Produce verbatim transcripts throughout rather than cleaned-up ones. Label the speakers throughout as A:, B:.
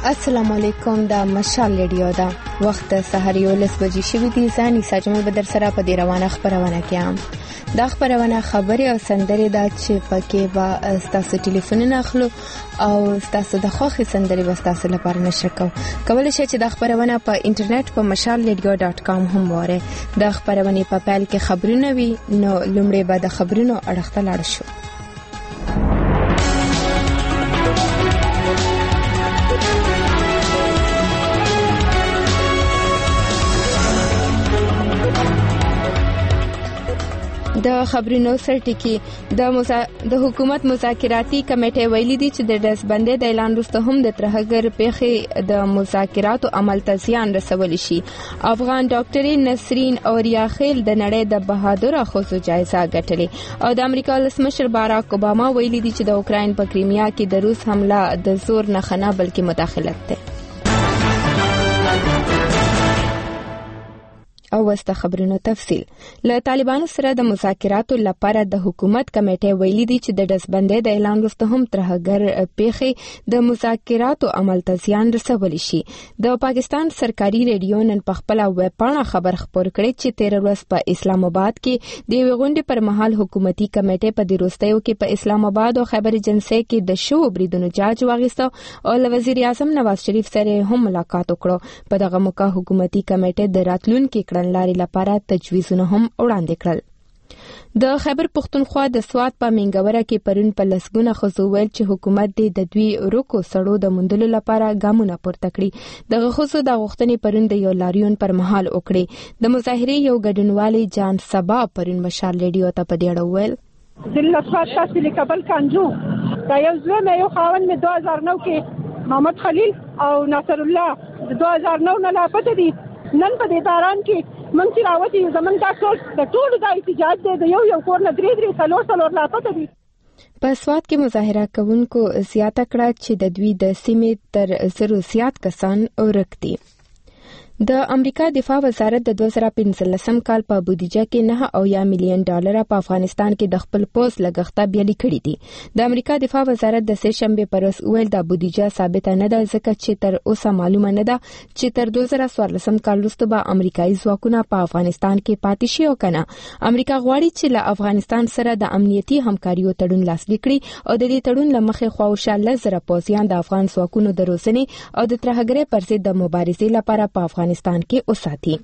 A: السلام علیکم. دا مشال ریډیو دا وخت سحر یو لس بجې شوې دي. ځاني ساجمل بدر سره په دې روانه خبرونه کې دا خبرونه خبري او سندري دا چې پکې با تاسو ټلیفون نه اخلو او تاسو د خوخي سندري وستاسو لپاره نشر کوو. کولای شئ چې دا خبرونه په انټرنیټ په مشال ریډیو ډاټ کام هم وره. دا خبرونه په پیل کې خبرونه وي نو لومړی به د خبرونو اړخ ته لاړ شو. د خبرونو سرټکی د مزا... د حکومت مذاکراتي کمیټه ویلي دي چې د دسبندۍ د اعلان وروسته هم د ترهګر پیښې د مذاکراتو عمل ته زیان رسول شي. افغان ډاکټري نسرین اوریاخیل د نړۍ د بهادر ښځو جایزه ګټلې او د امریکا ولسمشر باراک اوباما ویلي دي چې د اوکراین په کریمیا کې د روس حمله د زور نه خنه بلکې مداخلت ده. او وسته خبرونو تفصیل. له طالبانو سره د مذاکراتو لپاره د حکومت کمیټه ویلي دي چې د دسبندۍ د اعلان وروسته هم ترهګر پیښې د مذاکراتو عمل ته زیان رسولی شي. د پاکستان سرکاري ریډیو نن په خپل ویب پاڼه خبر خپور کړی چې تیر ورځ په اسلام آباد کې د غونډې پر مهال حکومتي کمیټه په دروستیو کې په اسلام آباد او خیبر جنسي کې د شو بریدونو جاج واغیسته او له وزیر اعظم نواز شریف سره هم ملاقات وکړو. په دغه موقع حکومتي کمیټه د راتلونکو لاري لپاره تجویزونه هم وړاندې کړل. د خیبر پختونخوا د سوات په منګوره کې پرون په لسګونه خزو ویل چې حکومت د دوی روکو سړو د مندلو لپاره ګامونه پورته کړي. دغه خزو د غوښتنې پرون د یو لاریون پر مهال وکړي. د مظاهرې یو ګډونوالي جان سبا پرون مشال ریډیو ته په دې اړه ویل
B: د سوات تاسو لیکبل کانجو دا یو ځل یو خاون مې دوه هزار نو کې محمد خلیل او ناصر الله د دوه هزار نو نه لاپته دي. نن په دې دوران کې من چې راوتی زمون تاسو د ټولو د احتجاج د یو یو کور نه درې درې څلور څلور لاپته دي.
A: په سوات کې مظاهره کوونکو زیاته کړه چې د دوی د سیمې تر زرو زیات کسان ورک دي. د امریکا دفاع وزارت د دوه زره پنځلسم کال په بودیجه کې نه او یا میلیون ډالر په افغانستان کې د خپل پوز لګښته بیالي کړی دي. د امریکا دفاع وزارت د سه شنبه پر ورځ ویل د بودیجه ثابت نه ده ځکه چې تر اوسه معلومه نه ده چې تر دوه زره څوارلسم کال وروسته به امریکایي ځواکونه په افغانستان کې پاتې شي او کنه. امریکا غواړي چې له افغانستان سره د امنیتي همکاریو تړون لاسلیک کړي او د دې تړون لمخې خواوشا لزر پوزیان د افغان ځواکونو د روزنې او د ترهګرۍ پر ضد د مبارزې لپاره په افغانستان کې اوساتي.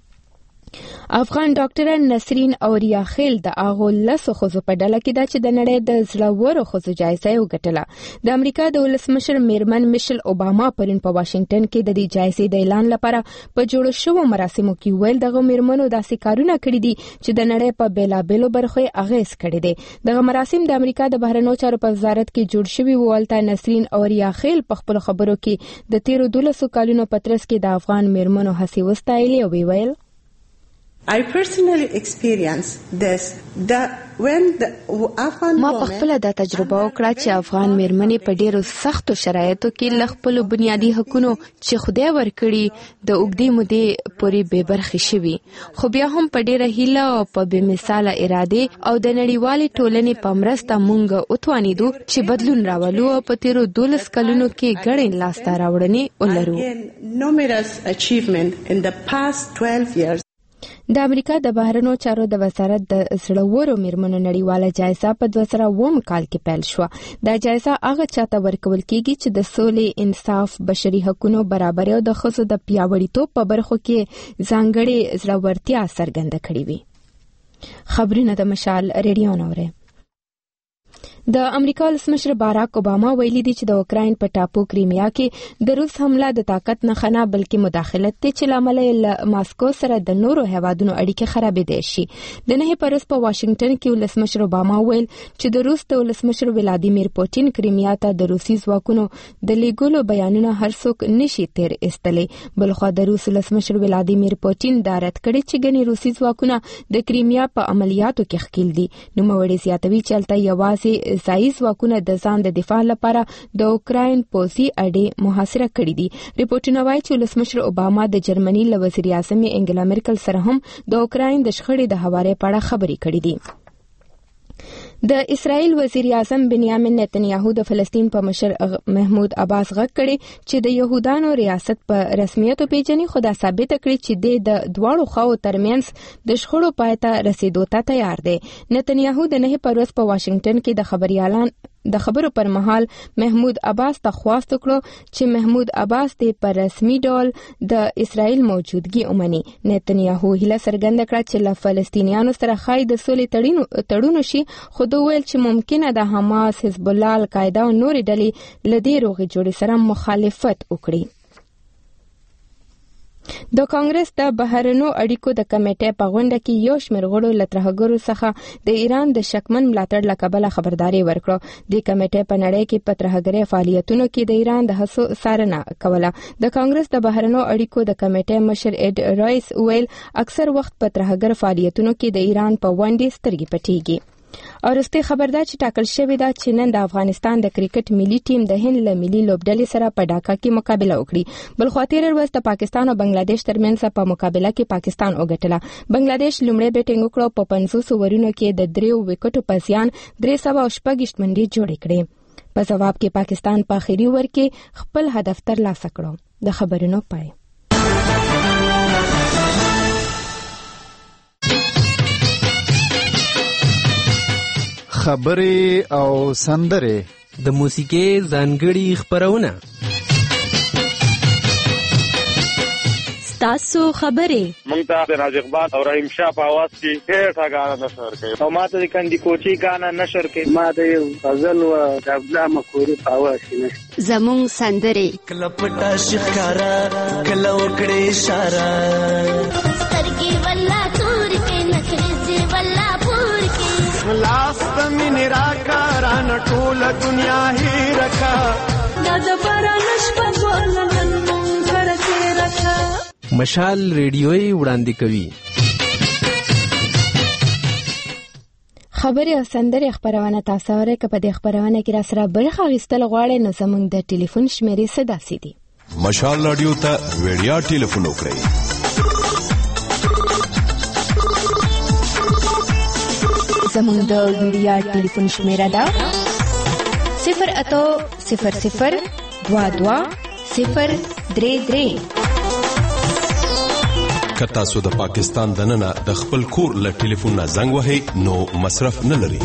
A: افغان ډاکټر نسرین اوریاخیل د اغو لسو خزو په ډله کې د چې د نړۍ د زړورو خزو جایزه وګټله. د امریکا د ولسمشر میرمن میشل اوباما پرون په واشنگټن کې د دې جایزې د اعلان لپاره په جوړ شوو مراسمو کې ویل دغه میرمنو داسې کارونه کړی دي چې د نړۍ په بیلابېلو برخو اغیز کړی دی. دغه مراسم د امریکا د بهرنیو چارو په وزارت کې جوړ شوي ولته نسرین اوریاخیل په خپل خبرو کې د تیرو دولسو کالونو په ترڅ کې د افغان میرمنو هڅې وستایلې او ویل
C: I personally experienced this that when the Afghan
A: ما په خپل د تجربه وکړه چې افغان میرمنې په ډیرو سختو شرایطو کې ل خپل بنیادی حقوقو چې خدای ورکړي د اوګدي مودې پورې به برخه شوي خو بیا هم په ډیره هیله او په بې مثاله اراده او د نړیوالې ټولنې په مرسته مونږ اوتوانیدو چې بدلون راولو او په تیرو دولس کلونو کې ګڼې لاسته راوړنې ولرو.
C: numerous achievement in the past twelve years.
A: د امریکا د بهرنیو چارو د وزارت د زړورو میرمنو نړیواله جایزه په دوه زره اووم کال کې پیل شو. دا جایزه هغه چاته ورکول کیږي چې د سولې، انصاف، بشري حقوقو، برابرۍ او د ښځو د پیاوړتوب په برخو کې ځانګړې زړورتیا څرګنده کړې وي. خبرونه د مشال ریډیو نوره. د امریکا ولسمشر باراک اوباما ویلي دی چې د اوکراین په ټاپو کریمیا کې د روس حمله د طاقت نه خنه بلکې مداخلت ته چې لامل یې ماسکو سره د نورو هیوادونو اړیکې خرابې دي شي. د نه پرس په واشنگټن کې ولسمشر اوباما ویل چې د روس د ولسمشر ولادیمیر پوتین کریمیا ته د روسي ځواکونو د لیګولو بیانونه هر څوک نشي تیر استلې. بلخو د روس ولسمشر ولادیمیر پوتین دا رد کړی چې ګنې روسي ځواکونه د کریمیا په عملیاتو کې ښکیل دي. نو موري زیاتوي چې الته یوازې ځایي ځواکونه د ځان د دفاع لپاره د اوکراین پوځي اډې محاصره کړې دي. ریپورتونه وايي چې ولسمشر اوباما د جرمني له وزیر اعظم انګلا مرکل سره هم د اوکراین د شخړې د حواله په اړه خبرې کړې دي. د اسرائیل وزیر اعظم بنیامین نتنیاهو د فلسطین په مشر محمود عباس غږ کړی چې د یهودانو ریاست په رسمیت پیژني، خو دا ثابت کړی چې د دواړو خواو ترمنځ د شخړو پای ته رسیدو ته تیار دی. نتنیاهو د نهه پروز په واشنگټن کې د خبريالان د خبرو پر مهال محمود عباس ته خواست وکړو چې محمود عباس د پر رسمي ډول د اسرائیل موجودګي ومني. نتنیاهو هیله څرګنده کړه چې له فلسطینیانو سره خای د سولې تړونو شي، خو دوی ویل چې ممکنه د حماس، حزب الله، القاعده او نورې ډلې له دې روغې جوړې سره مخالفت وکړي. د کانګرس د بهرنیو اړیکو د کمیټې په غونډه کې یو شمېر غړو له ترهګرو څخه د ایران د شکمن ملاتړ له کبله خبرداري ورکړه. د کمیټې په نړۍ کې په ترهګرۍ فعالیتونو کې د ایران د هڅو څارنه کوله. د کانګرس د بهرنیو اړیکو د کمیټې مشر اډ رایس ویل اکثر وخت په ترهګر فعالیتونو کې د ایران په ونډې سترګې پټېږي. او رسته خبردار چې ټاکل شوې ده چې نن د افغانستان د کرکټ ملي ټیم د هند له ملي لوبډلې سره په ډاکا کې مقابله وکړي. بل خو تیر ورځ د پاکستان او بنگلاديش ترمنځ په مقابله کې پاکستان وګټله. بنگلاديش لومړی بیټینګ وکړ په پنځوس اورونو کې د دریو وکټو په زیان درې سوه شپږ منډې جوړې کړې. په جواب کې پاکستان په اخري اوور کې خپل هدف ترلاسه کړو. د خبرونو پای.
D: خبرې او سندرې
E: د موسیقۍ ځانګړي خبرونه
F: ستاسو خبرې
G: مونږ ته د راز اقبال او رحیم شاه په आवाज کې ډېر غاڼه نشر کوي او ماته د کندي کوچي غاڼه نشر کوي. ما د غزل او د عبدالله مخوري په आवाज کې نشر
F: زموږ سندرې
H: کله پټا شکارا کله وکړې اشاره
I: سترګې والله تور کې نخرې والله پور کې
H: لاس بمین راکاران ټول دنیا هی رکھا
I: دا د بارانش په ګولن مونږ ورته رکھا.
E: مشال ریډیوي وړاندې کوي
A: خبرې او سندرې خبرونه. تاسو اورئ که په دې خبرونه کې را سره برخه اخیستل غواړئ نو زموږ د ټلیفون شمیرې څه داسې دي:
J: مشال رادیو ته ویډیا ټلیفون وکړئ
A: زموږ د ویډیا ټلیفون شمیره ده صفر اتو صفر صفر دوا دوا صفر درې درې.
J: که تاسو د پاکستان دننه د خپل کور له ټلیفون نه زنګ وهئ نو مصرف نه لري.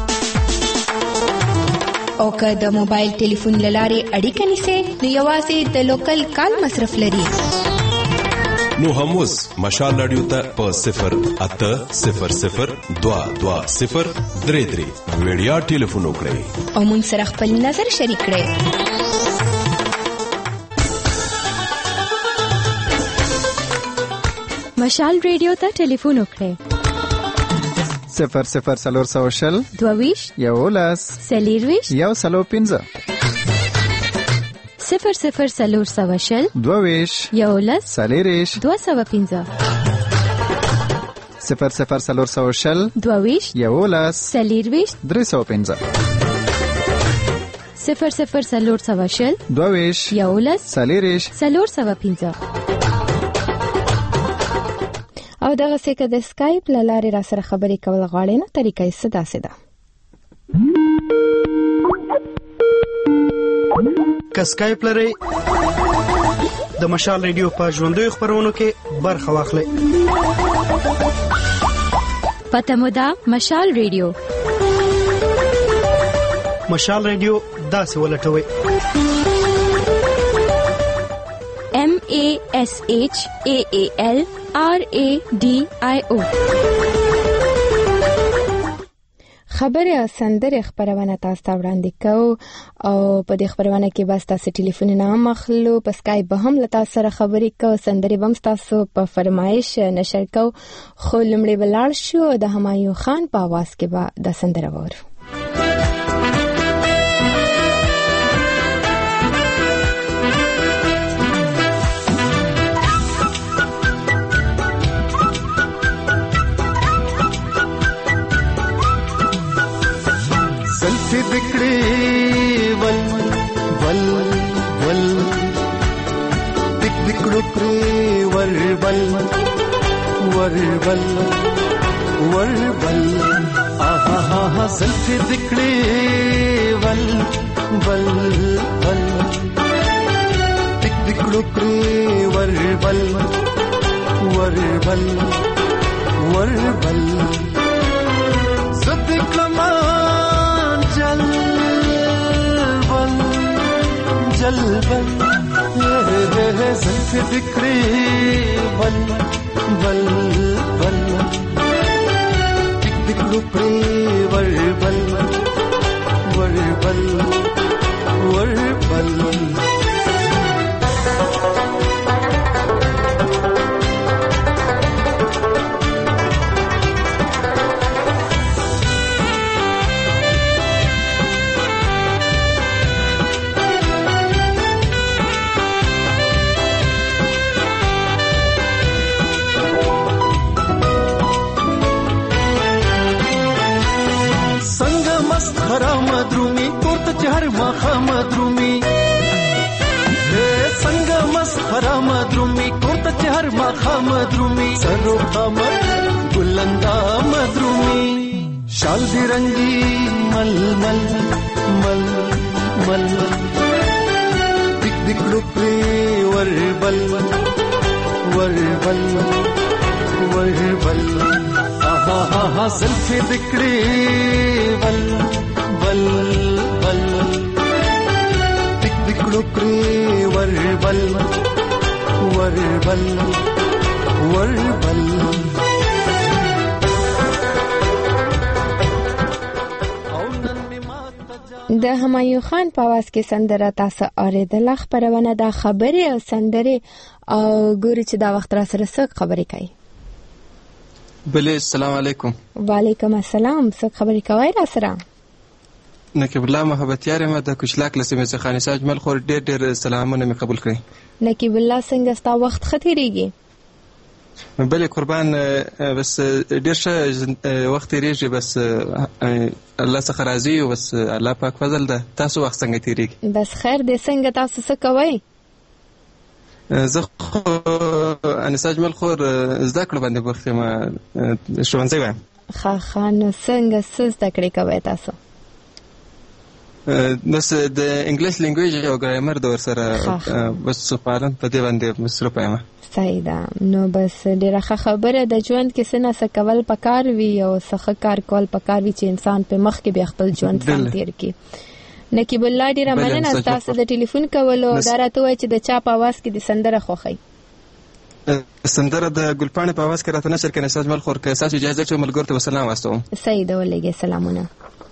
A: او که د موبایل ټلیفون له لارې اړیکه نیسئ نو یوازې د لوکل کال مصرف لري.
J: نو هم اوس مشال رادیو ته په صفر اته صفر صفر دوا دوا صفر درې درې ویډیا ټلیفون وکړئ
A: او مونږ سره خپل نظر شریک کړئ.
F: مشال ریډیو ته ټلیفون وکړئ
D: صفر صفر سلور سو شل
F: دوویش
D: یولس
F: سلیرویش
D: یو سلو پنځه
F: صفر صفر سلور سو شل
D: دوویش
F: یولس
D: سلیریش
F: دو سو پنځه
D: صفر صفر سلور سو شل
F: دوویش
D: یولس
F: سلیرویش
D: درې سو پنځه
F: صفر صفر سلور سو شل
D: دوویش
F: یولس
D: سلیریش
F: سلور سو پنځه.
A: او دغه څخه د اسکایپ له لارې را سره خبرې کول غواړئ نو طریقه یې څه داسې ده:
K: که اسکایپ لرئ د مشال ریډیو په ژوندیو خبرونو کې برخه واخلئ.
F: پته مو ده مشال ریډیو.
K: مشال ریډیو داسې ولټوئ:
F: M A S H A A L R A D I O.
A: خبرې او سندرې خبرونه تاسو ته وړاندې کوو او په دې خبرونه کې بس تاسو ټلیفونونه هم اخلو، په اسکایپ به هم له تاسو سره خبرې کوو، سندرې به هم تاسو په فرمایش نشر کوو. خو لومړی به لاړ شو د همایون خان په आवाज کې به دا سندره واورو.
H: سلفی دکڑی ول ول ول دک دکڑو کری ور ول ور ول ور ول آہا ها ها زلفې دکړې ول ول ول دک دکړو کړې ور ول ور ول ور ول زد کلمان جل ول جل ول زلفې دکړې ول ول ول دکړې ور بل ور بل ور بل مدرومي کوته چهر مخه مدرومي څنګه مسخره مدرومي کوته چهر مخه مدرومي سرو قمر ګلندا مدرومي شال دی رنگي مل مل مل مل دک دک لپي ور بل ور بل ور بل ها ها ها زلفي دکړي ول بل بل دک دک لکړي ور بل ور بل ور بل
A: د همایون خان په आवाज کې سندره تاسو اوریدله. خبرونه د خبرې او سندرې او ګوري چې دا وخت را سره څه خبرې کوي.
L: بله السلام علیکم.
A: وعلیکم السلام. څه خبرې کوي را سره؟
L: نقیب الله محبتیار ما د کوچلاک لسمه څخه خانیسه اجمل خور ډېر ډېر سلامونه مې قبول کړي.
A: نقیب الله څنګه ستا وخت ختیریږي؟
L: بله قربان بس ډېر ښه وخت تیریږي، بس الله څخه راضي او بس الله پاک فضل ده. تاسو وخت څنګه تیریږي؟
A: بس خیر دې. څنګه تاسو څه کوئ؟
L: زه خو انیسه اجمل خور زده کړه باندې وخت ما ښوونځی وایم.
A: ښه ښه نو څنګه څه زده کړې کوئ تاسو؟
L: بس د انګلیش لینګویج او ګرامر د ورسره بس فعالاً په دې باندې مصروف یم.
A: صحیح ده. نو بس ډېره ښه خبره د ژوند کې څه نه څه کول پکار وي او څه ښه کار کول پکار وي چې انسان په مخ کې بیا خپل ژوند سم تیر کړي. نقیب الله ډېره مننه ستاسو د ټلیفون کولو. دا راته وایي چې د چا په اواز کې د سندره خوښئ؟
L: سندره د ګلپاڼې په اواز کې راته نشر کړي. ساج مل خور که تاسو اجازه چې ملګرو ته وسلام واستوم.
A: صحیح ده ولېږئ سلامونه.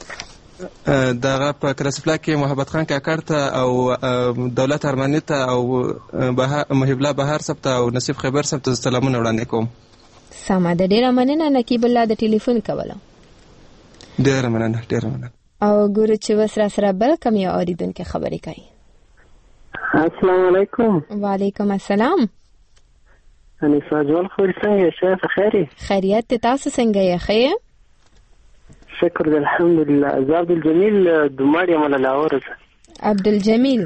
L: دغه په کرسفلا کې محبت خان کاکړ ته او دولت ارماني ته او محب الله بهار صاحب ته او نصیب خبر صاحب ته سلامونه وړاندې کوم.
A: سمه ده. ډېره مننه نقیب الله د ټلیفون کوله.
L: ډېره مننه ډېره مننه.
A: او ګورو چې اوس را سره بل کوم یو اورېدونکی خبرې کوي.
M: السلام علیکم.
A: وعلیکم السلام.
M: انیسه اجمل خور څنګه یې؟ خیر یې؟
A: خیریت دی. تاسو څنګه یې؟ ښه یې؟
M: شکر دی الحمدلله. زه عبدالجمیل دوماړ یم له لاهور څخه.
A: عبدالجمیل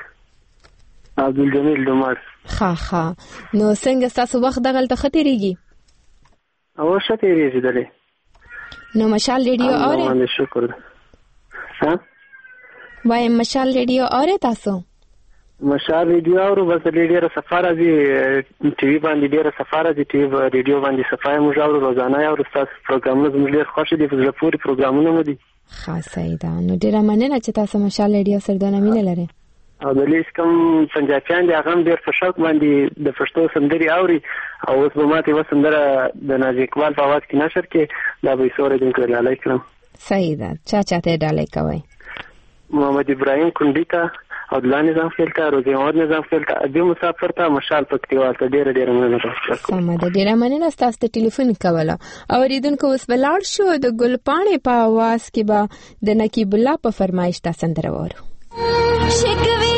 M: عبدالجمیل دوماړ.
A: ښه ښه. نو څنګه ستاسو وخت دغلته ښه تېرېږي؟
M: او ښه تېرېږي دلې.
A: نو مشال ریډیو اورئ؟
M: شکر دی. ها
A: وایم مشال ریډیو اورئ تاسو؟
M: مشال ریډیو اورو. بس ډېره صفا راځي ټي وي باندې، ډېره صفا راځي ټي وي ریډیو باندې صفا یې موږ اورو روزانه یې اورو. ستاسو پروګرامونه زموږ ډېر خوښ دي، په زړه پورې پروګرامونه مو دي.
A: ښه صحیح ده. نو ډېره مننه چې تاسو مشال ریډیو سره دونه مینه لرئ.
M: او د لیس کوم پنجابیان دي هغه هم ډېر په شوق باندې د پښتو سندرې اوري. او اوس به ماته یوه سندره د نازي اقبال په اواز کې نشر کې دا به یې څو اورېدونکو ته ډالۍ کړم.
A: صحیح ده. چا چا ته یې ډالۍ کوئ؟
M: محمد ابراهیم کونډي ته، عبدالله نظام خیل ته، روزي محمد نظام خیل ته، ادبي مسافر ته، مشال پکتیوال ته ډېره ډېره مننه.
A: سمه ده. ډېره مننه ستاسو د ټلیفون کوله. اورېدونکو اوس به لاړ شو د ګلپاڼې په اواز کې به د نقیب الله په فرمایش دا سندره واورو.
I: شکوې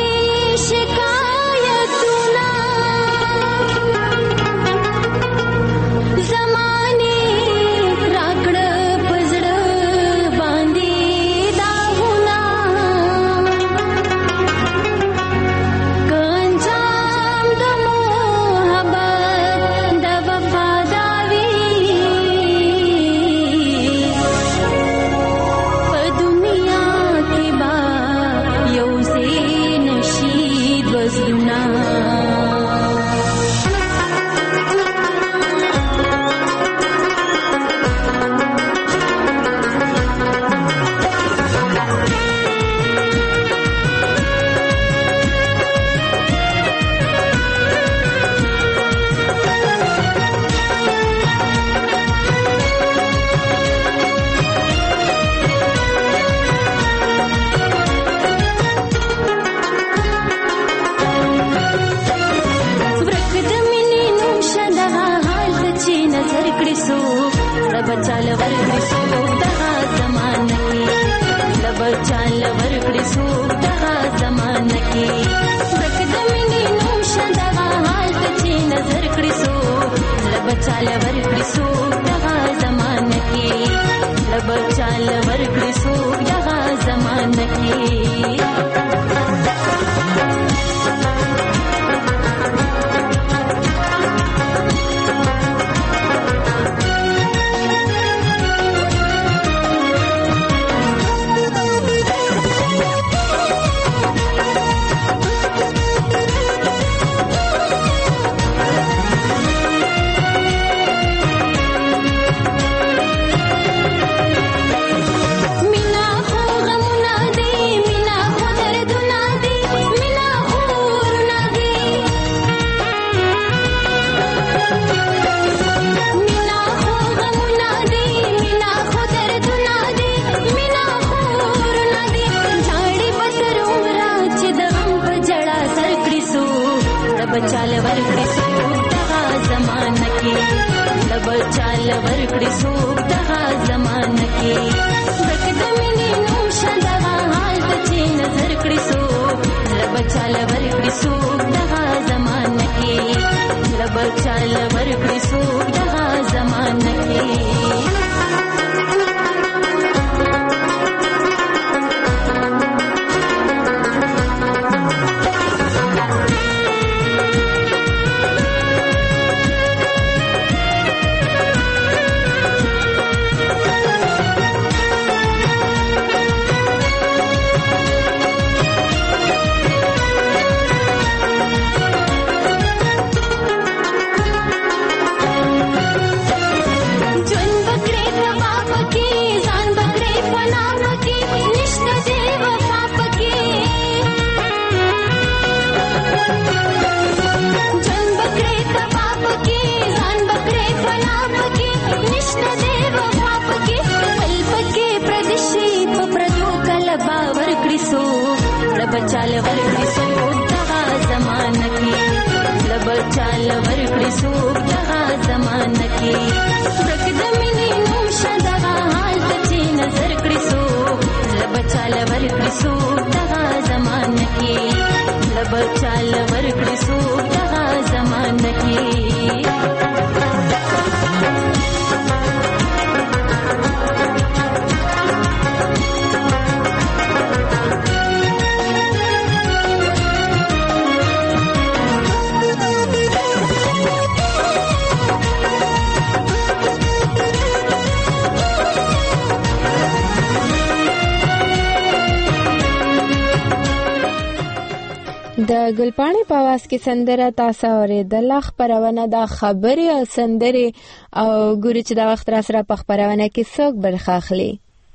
I: شکایتونه زمانې راکړه په زړه باندې داغونه، که انجام د محبت د وفاداري لبچال ورکړي څوک دغه زمانه کې لبچال ورکړي څوک دغه زمانه کې ورک د مینې نوم شه دغه حال ته چې نظر کړي څوک لبچال ورکړي څوک دغه زمانه کې لبچال ورکړي څوک دغه زمانه کې لبچال ورکړي څوک دغه زمانه کې لبچال ورکړي څوک دغه زمانه کې ورک د مینې نوم شه دغه حال ته چې نظر کړي څوک لبچال ورکړي څوک دغه زمانه کې لبچال ورکړي څوک دغه زمانه کې لبچال ورکړي څوک دغه زمانه کې لبچال ورکړي څوک دغه زمانه کې ورک د مینې نوم شه دغه حال ته چې نظر کړي څوک لبچال ورکړي څوک دغه زمانه کې لبچال ورکړي څوک دغه زمانه کې
A: د ګلپاڼې په आवाज کې سندره تاسو اورېدله. خپرونه د خبرې او سندرې او ګوري چې دا وخت را سره په خپرونه کې څوک برخه اخلي.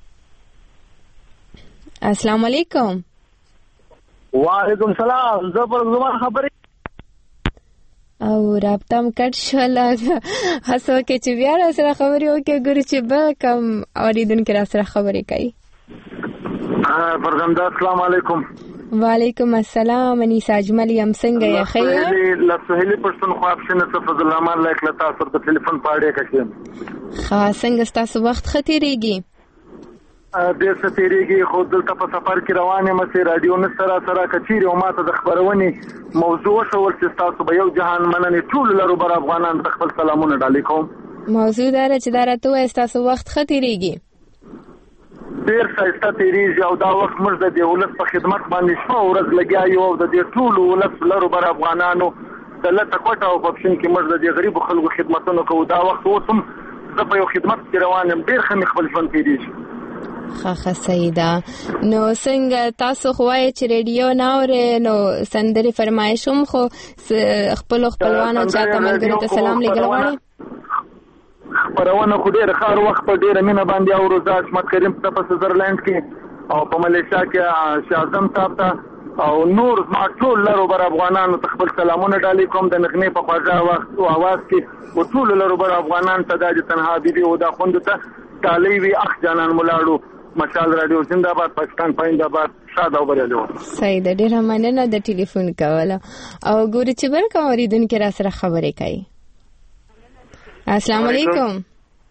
A: السلام علیکم.
N: وعلیکم سلام. زه پر زما خبرې
A: او رابطه م کټ شول. هڅه وکړئ چې بیا را سره خبرې وکړئ ګوري چې به کم اورېدونکي را سره خبرې کوي.
N: پرګنده السلام علیکم.
A: وعلیکم السلام. انیسا اجمل یم څنګه یې خیر؟
N: له سهیلی پښتونخوا اپشن څخه فضل الرحمن لایک له تاسو په ټلیفون پاړې کښیم.
A: ښه څنګه ستاسو وخت ښه تېرېږي؟
N: ډېر ښه تېرېږي خو دلته په سفر کې روان یم چې راډیو نه سره سره که چیرې او ما ته د خپرونې موضوع وښول چې ستاسو به یو جهان مننې ټولو لرو بر افغانان ته خپل سلامونه ډالۍ کوم.
A: موضوع دا ده چې دا راته ووایه ستاسو وخت ښه تېرېږي؟
N: ډېر ښایسته تېرېږي او دا وخت موږ د دې ولس په خدمت باندې شپه ورځ لګیا یو او د دې ټولو ولس لرو بر افغانانو د لټه کوټه او په اپشن کې موږ د دې غریبو خلکو خدمتونه کوو. دا وخت اوس هم زه په یو خدمت کې روان یم. ډېر ښه مې خپل ژوند تېرېږي.
A: ښه ښه صحیح ده. نو څنګه تاسو خو وایئ چې ریډیو نه اورئ نو سندرې فرمایش هم خو خپلو خپلوانو چاته ملګرو ته سلام لېږل غواړئ؟
N: خپرونه خو ډېر ښه هر وخت په ډېره مینه باندې اورو. زه عصمت کریم ته په سویزرلینډ کې او په ملیشیا کې شاه اعظم صاحب ته او نور زما ټول لرو بر افغانانو ته خپل سلامونه ډالۍ کوم. د نغمې په خواږه وخت او اواز کې و ټولو لرو بر افغانان ته دا د تنها بیبي او دا خوندو ته ډالۍ وي. اخ جانان ملاړو. مشال رادیو زنده‌باد. پاکستان پاینده باد. شاد او بریالي و.
A: صحیح ده. ډېره مننه د ټلیفون کوله او ګوري چې بل کوم اورېدونکي را سره خبرې کوي. السلام علیکم.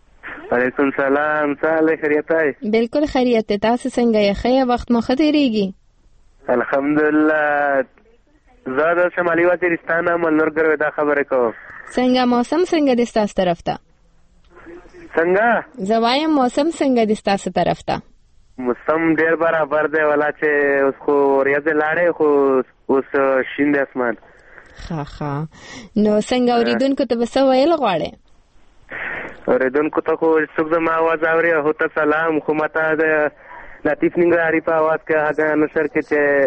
O: وعلیکم سلام. څه خیریت دی؟
A: بالکل خیریت دی. تاسو څنګه یې؟ ښه وخت مو ښه تېرېږي؟
O: الحمدلله. زه د شمالي وزیرستان یم، نورګر دا خبرې کوم.
A: څنګه موسم څنګه دی ستاسو طرف ته؟
O: څنګه؟
A: زه وایم موسم څنګه دی ستاسو طرف ته؟
O: موسم ډېر برابر دی ولا چې اوس خو ورځې لاړې خو اوس شین دی اسمان.
A: ښه ښه. نو څنګه اورېدونکو ته به څه ویل غواړې؟
O: اورېدونکو ته خو څوک زما آواز اوري هغو ته سلام. خو ماته د لطیف ننګرهاري په آواز کې هغه نشر کې چې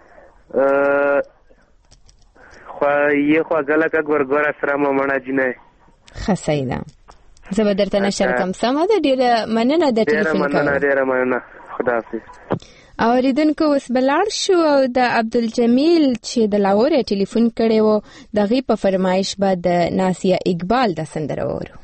O: یې خواږه لکه ګورګوره سره مو مڼه جینۍ.
A: ښه صحیح ده. زه به درته نشر کوم. سمه ده. ډېره مننه د ټلیفون کولو.
O: ډېره مننه ډېره مننه. خداحافظ.
A: اورېدونکو اوس به لاړ شو او د عبدالجمیل چې د لاهور یې ټلیفون کړی و د هغې په فرمایش به د نازیه اقبال دا سندره واورو.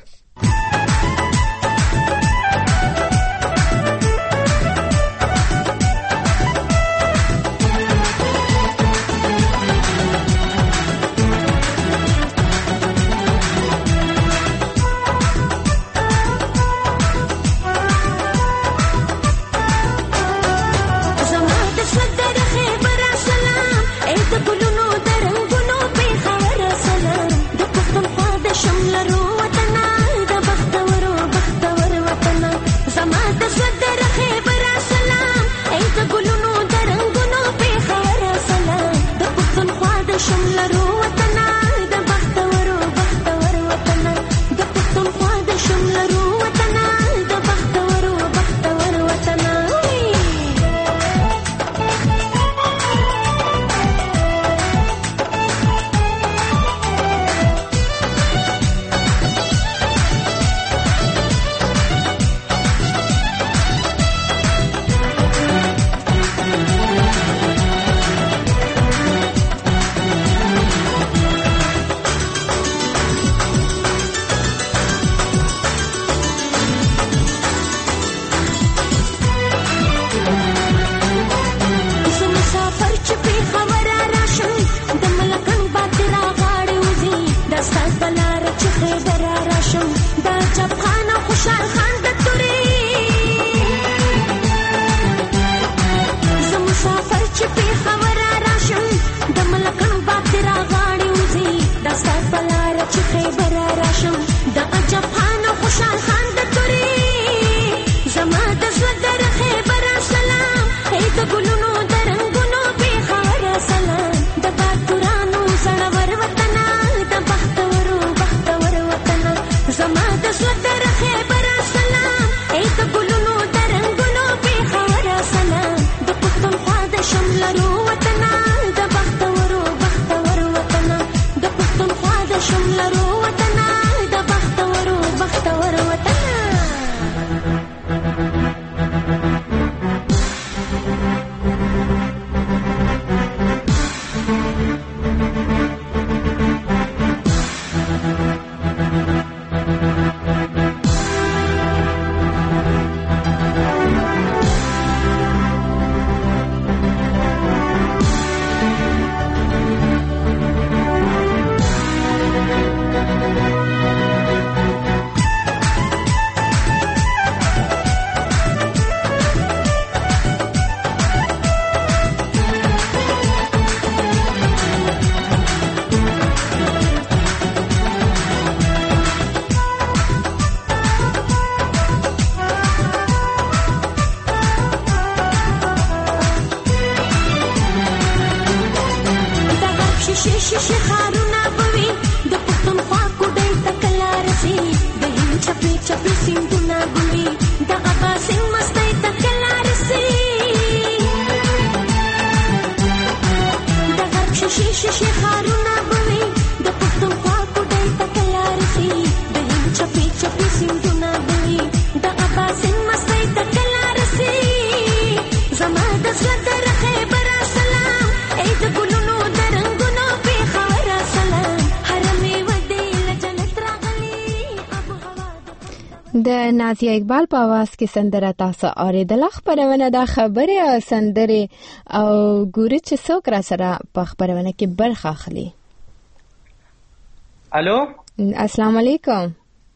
A: د نازیه اقبال په आवाज کې سندره تاسو اوریدله. خبرونه د خبرې او سندرې او ګوري چې څوک را سره په خبرونه کې برخه اخلي.
P: الو،
A: السلام علیکم.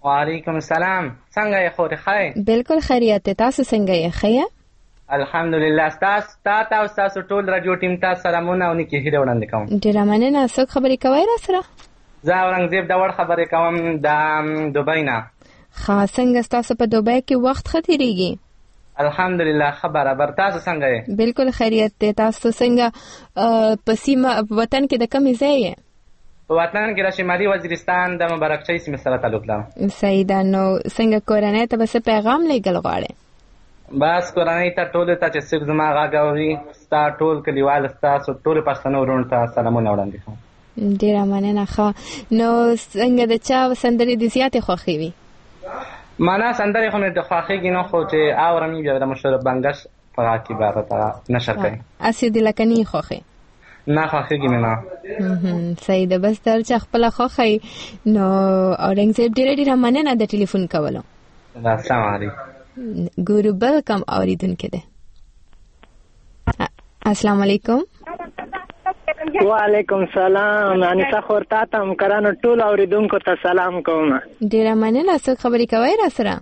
P: وعلیکم السلام. څنګه یې خورې ښه؟
A: بالکل خیریت دی. تاسو څنګه یې ښه یې؟
P: الحمدلله. ستاسو تا ته او ستاسو ټول راډیو ټیم ته سلامونه او نیکې هیلې وړاندې کوم.
A: ډېره مننه. څوک خبرې کوئ را سره؟
P: زه اورنګزیب داوړ خبرې کوم د دوبۍ نه.
A: ښه، څنګه ستاسو په دوبۍ کې وخت ښه تېرېږي؟
P: الحمدلله ښه برابر. تاسو څنګه یې؟
A: بالکل خیریت دی. تاسو څنګه په سیمه وطن کې د کومې ځای یې؟
P: په وطن کې د شمالي وزیرستان د مبارکچۍ سیمې سره تعلق لرم.
A: صحیح ده. نو څنګه کورنۍ ته به څه پیغام لیږل غواړې؟
P: بس کورنۍ ته ټولو ته چې څوک زما غږ اوري، ستا ټول کلیوال ستاسو ټولو پښتنو وروڼو ته سلامونه وړاندې کوم.
A: ډېره مننه. ښه، نو څنګه د چا سندرې دې زیاتې خوښې وي؟
P: معنا سندرې خو مې د خوښېږي نه، خو چې اورم بیا د مشهور بنګش په غږ کې به راته نشر کوي.
A: هسې دې لکه نه یې خوښې؟
P: نه خوښېږي مې نه.
A: صحیح ده. بس در چې خپله خوښوي. نو اورنګزیب ډېره ډېره مننه د ټلیفون کولو.
P: السلام علیکم.
A: ګورو بل کم اوریدونکی دی. السلام علیکم.
Q: وعلیکم سلام. انیسه خور تا ته همکارانو ټول اوریدونکو ته سلام کوم.
A: ډېره مننه. څوک خبرې کوئ را سره؟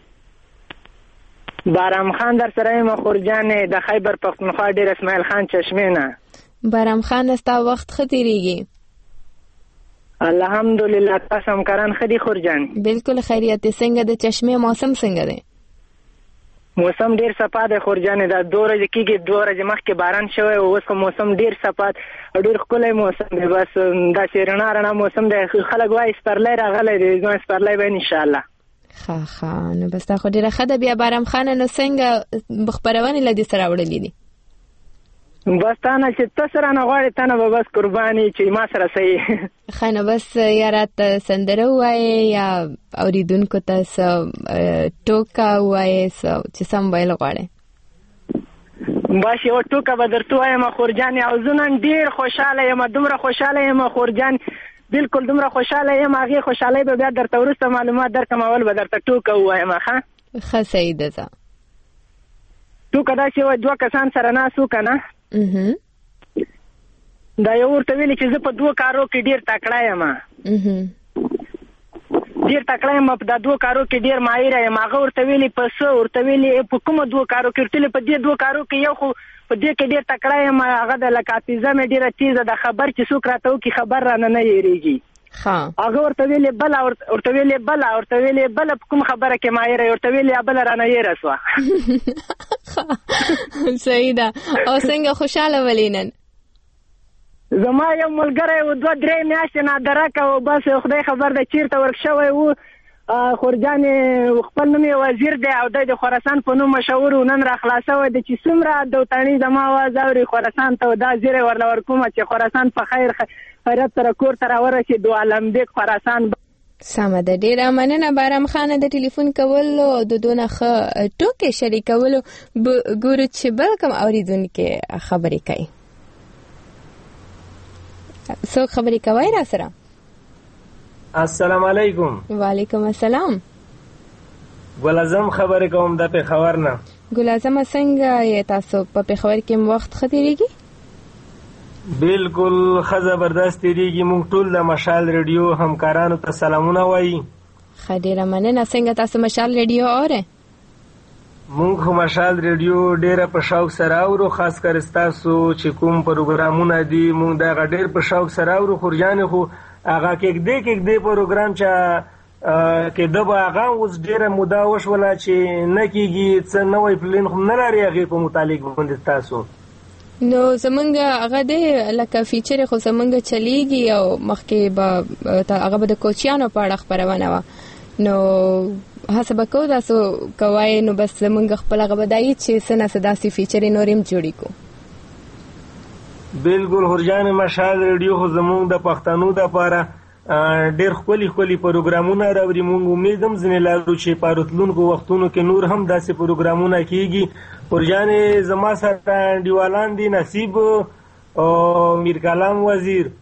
Q: بارام خان در سره یم خور جانې د خیبر پښتونخوا ډېر اسماعیل خان چشمې نه.
A: بارام خان ستا وخت ښه تېرېږي؟
Q: الحمدلله. تاسو همکاران ښه دي خور جانې؟
A: بالکل خیریت دی. څنګه د چشمې موسم څنګه دی؟
Q: موسم ډیر صفا دی خور جانې. دا دوه ورځې کېږي، دوه ورځې مخکې باران شوی او اوس موسم ډیر صفا او ډیر ښکلی موسم دی. بس داسې رڼا رڼا موسم دی. خلک وایي سپرلی راغلی دی. زما سپرلی به انشاءالله.
A: ښه ښه. نو بس دا خو ډېره ښه ده. بیا بارام خانه نو څنګه خپرونې له دې سره وړلې دي؟
Q: بس تا نه چې ته سره نه غواړې تا نه به بس قرباني چې ما سره صحیح.
A: ښه، نو بس یا راته سندره ووایې یا اوریدونکو ته څه ټوکه ووایې چې سم ویل غواړې؟
Q: بس یوه ټوکه به درته ووایم خور جانې. او زه نن ډېر خوشحاله یم، دومره خوشحاله یم خور جان، بالکل دومره خوشحاله یم. هغې خوشحالۍ به بیا درته وروسته معلومات درکړم. اول به درته ټوکه ووایم. ښه
A: ښه، صحیح ده. ځه
Q: ټوکه دا چې دوه کسان سره ناست وو که نه، دا یو ورته ویلي چې زه په دوه کارو کې ډېر تکړه یم، ډېر تکړه یم په دا دوه کارو کې ډېر ماهره یم. هغه ورته ویلي په څه؟ ورته ویلي په کومه دوه کارو کې؟ ورته په دې دوه کارو کې یو خو په دې کې ډېر تکړه یم. هغه د لکه حافظه مې ډېره تیزه ده، خبر چې څوک راته وکړي خبر رانه نه هېرېږي. هغه ورته ویلې بله، ورته ویلې بله، ورته ویلې بله په کوم خبره کې ماهره یې؟ ورته ویلې بله رانه هېره شوه.
A: صحیح ده. او څنګه خوشحاله ولې نن؟
Q: زما یو ملګری و دوه درې میاشتې نادرکه و، بس خدای خبر ده چېرته ورک شوی و. خور جانې خپل نوم یې وزیر دی او دی د خراسان په نوم مشهور و. نن را خلاصوی دی چې څومره دوتاني زما اواز اوري خراسان ته، دا زیری ورله ورکومه چې خراسان په خیر خیرت سره کور ته راورسېد و. عالمبیک خراسان.
A: سمه ده. ډېره مننه بارام خانه د ټلیفون کولو او د دونه ښه ټوکې شریکولو. ګورو چې بل کوم اورېدونکي خبرې کوي. څوک خبرې کوئ را سره؟
R: السلام علیکم.
A: وعلیکم السلام.
R: ګل اعظم خبرې کوم د پېښور نه.
A: ګل اعظم څنګه یې تاسو په پېښور کې وخت ښه تېرېږي؟
R: بالکل ښه زبردست تېرېږي. موږ ټول د مشال ریډیو همکارانو ته سلامونه وایي.
A: ښه، ډېره مننه. څنګه تاسو مشال ریډیو اورئ؟
R: موږ خو مشال ریډیو ډېره په شوق سره اورو، خاص کر ستاسو چې کوم پروګرامونه دي موږ د هغه ډېر په شوق سره اورو. خور جانې خو هغه کېږدې کېږدې پروګرام چې کېده به هغه اوس ډېره موده وشوله چې نه کېږي، څه نوی پلین خو نه لري هغې په متعلق باندې تاسو؟
A: نو زمونږ هغه دی لکه فیچر خو زمونږ چلیږي او مخکې به هغه به د کوچیانو په اړه خپرونه وه. نو هڅه به کوو تاسو کوئ، نو بس زمونږ خپل هغه به دا وي چې څه نه څه داسې فیچرې نورې هم جوړې کړو.
R: بالکل هورجان مشال ریډیو خو زمونږ د پښتنو دپاره ډېر ښکلي ښکلي پروګرامونه راوړي. موږ امید هم ځینې لرو چې په راتلونکو وختونو کې نور هم داسې پروګرامونه کېږي. هورجانې زما سره انډیوالان دي نصیب او میر کلام وزیر.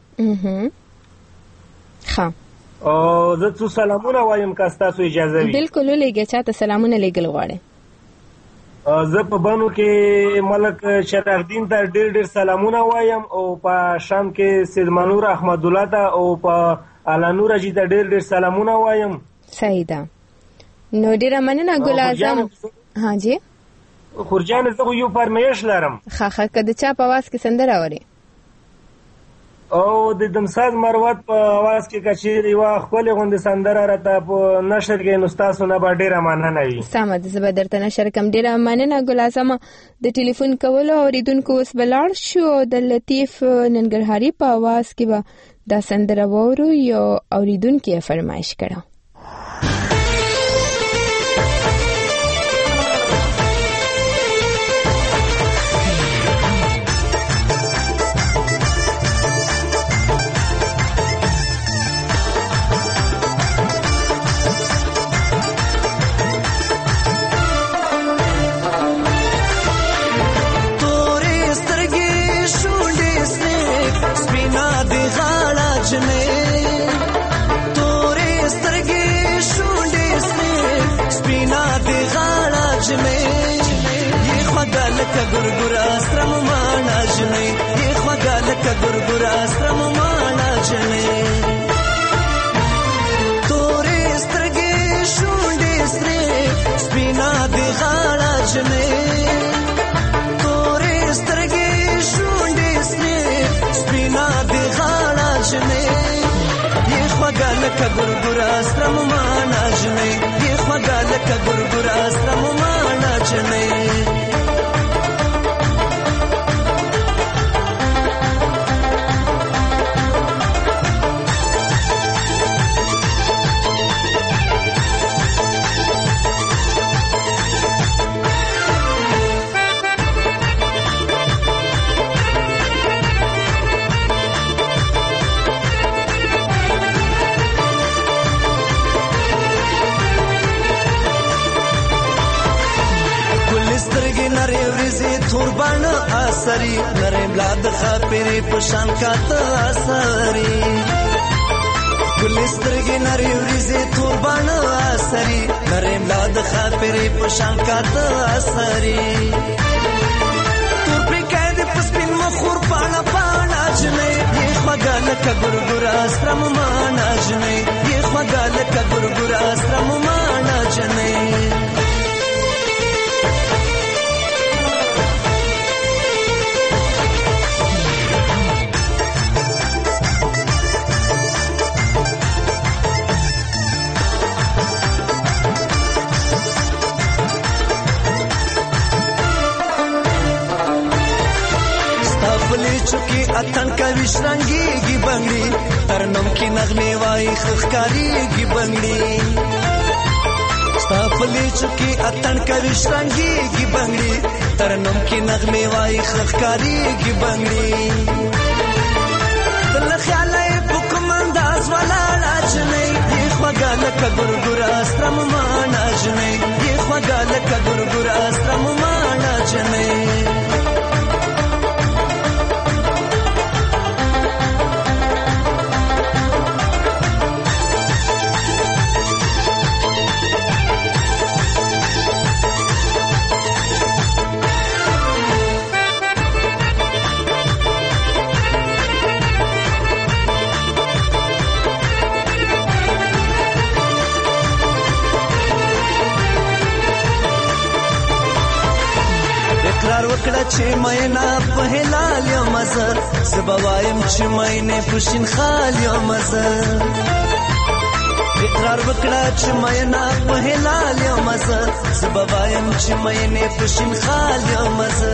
A: ښه،
R: او زه څو سلامونه وایم که ستاسو اجازه وي؟
A: بالکل ولیږئ. چا ته سلامونه لیږل غواړئ؟
R: زه په بنو کې ملک شرفدین ته ډېر ډېر سلامونه وایم او په شام کې سید منور احمد الله ته او په علانور اجي ته ډېر ډېر سلامونه وایم.
A: صحیح ده. نو ډیره مننه ګل اعظم. ها جی
R: خورجان زه یو فرمایش لرم.
A: ښه ښه که د چا په اواز کې سندره اورې
R: او د دمساز مروت په اواز کې کچېرې یوه ښکلې غوندې سندره راته په نشر کې نو ستاسو نه به ډېره مننه وي.
A: سمه ده، زه به درته نشر کړم. ډېره مننه ګل اعظمه د ټلیفون کولو. اورېدونکو اوس به لاړ شو د لطیف ننګرهاري په اواز کې به دا سندره واورو. یو اورېدونکي یې فرمایش کړه.
H: لکه ګورګورا سترم مانا جنې یې خوږه لکه ګورګورا سترم مانا جنې تورې سترګې شونډې سرې سپینا دې غاړه جنې تورې سترګې شونډې سرې سپینا دې غاړه جنې یې خوږه لکه ګورګورا سترم مانا جنې یې خوږه لکه ګورګورا سترم مانا جنې توربان اثری نرم لاد خاپری پشان کات اثری ګلسترګې نری ورځې توربان اثری نرم لاد خاپری پشان کات اثری تور په کېد پسپین مخور پانا پانا جنې یې خوږه لکه ګورګورا سترم مانا جنې یې خوږه لکه ګورګورا سترم مانا جنې چوکی اتن کا وشرنگی گی بنگڑی ترنم کی نغمے وائی خخکاری گی بنگڑی ستاپلی چوکی اتن کا وشرنگی گی بنگڑی ترنم کی نغمے وائی خخکاری گی بنگڑی دل خیال پکم انداز والا لاجنے یہ خوگا لکا گرگرا سترم مانا جنے یہ خوگا لکا گرگرا سترم مانا جنے وکړه چې مېنا په هلال یو مزه سبوایم چې مېنه پښین خال یو مزه اقرار وکړه چې مېنا په هلال یو مزه سبوایم چې مېنه پښین خال یو مزه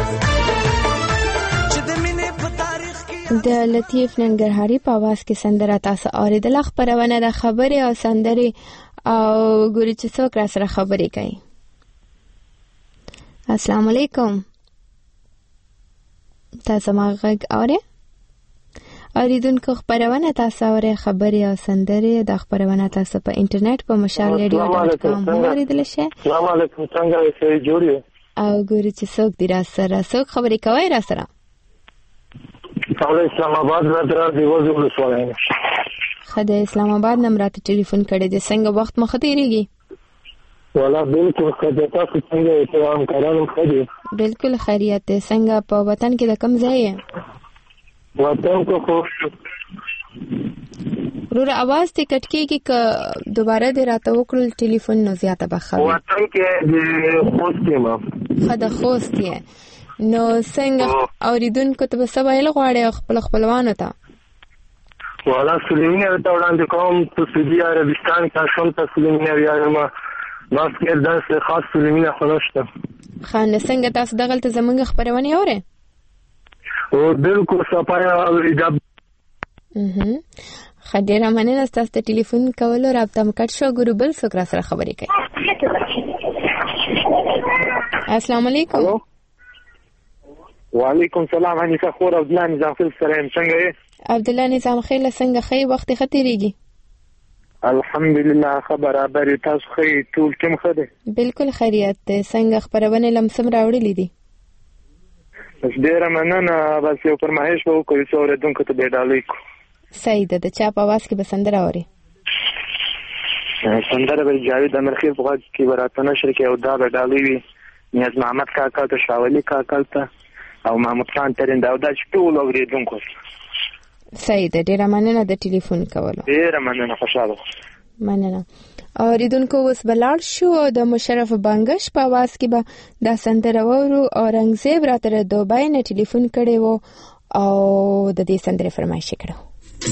H: چې د مینې په تاریخ کې
A: د لطیف ننګرهاري په आवाज کې سندره تاسو اوریدل. خبرونه د خبرې او سندرې او ګوري چې څوک را سره خبرې کوي. السلام علیکم. تاسو ما غږ اورئ؟ اوریدونکو خبرونه تاسو اورئ. خبرې او سندرې د خبرونه تاسو په انټرنیټ په مشال ریډیو ډاټ کام اوریدل شئ.
S: السلام علیکم. څنګه یې جوړیو؟
A: او ګوري چې څوک دی را سره څوک خبرې کوي را سره؟
S: او اسلام آباد راته دی وځو ولسوالۍ.
A: خدای اسلام آباد نم راته ټلیفون کړی دی. څنګه وخت مخ تیریږي؟
S: والا بالکل خدای تاسو څنګه اتهام کارانو خدي
A: بالکل خیریت ده. څنګه په وطن کې د کم ځای
S: وطن کو خو
A: ورور اواز ته کټ کېږي که دوباره دې راته وکړل ټلیفون نو زیاته به ښه وي.
S: وطن کې د خوست یم.
A: ښه د خوست یې. نو څنګه اورېدونکو ته به څه ویل غواړې خپلو خپلوانو ته؟
S: والا سلیمینه ورته وړاندې کوم په سعودي عربستان کې هم ته سلیمینه ویاړم. بس کې داسې خاص سلیمینه خو نشته.
A: ښه نو څنګه تاسو دغلته زموږ خپرونې اورئ؟
S: او بالکل صفایه اورېده.
A: ښه ډېره مننه ستاسو د ټلیفون کولو. رابطه مو کټ شوه. ګورو بل څوک را سره خبرې کوي. السلام علیکم.
G: وعلیکم سلام. انیسه خور عبدالله نظام خیل سره یم. څنګه یې؟
A: عبدالله نظام خیل څنګه ښه وخت یې ښه تېرېږي؟
G: الحمدلله ښه برابر یې. تاسو ښه یې؟ ټول ټیم ښه دی؟
A: بالکل خیریت دی. څنګه خپرونې لمسم راوړلي دي؟
G: بس ډېره مننه. بس یو فرمایش به وکړو چې اورېدونکو ته به یې ډالۍ کړو.
A: صحیح ده. د چا په اواز کې به سندره اورې؟
G: سندره به جاوید امرخیل په غږ کې به راته نشر کې او دا به ډالۍ وي نیاز محمد کاکا ته، شاولي کاکا ته او محمود خان ترنده او دا چې ټول اورېدونکو.
A: صحیح ده. ډېره مننه د ټلیفون کولو.
G: ډېره مننه. خوشحاله
A: مننه. اورېدونکو اوس به لاړ شو او د مشرف بانګش په اواز کې به دا سندره واورو. اورنګزیب راته د دوبۍ نه ټلیفون کړی و او د دې سندرې فرمایش یې کړی.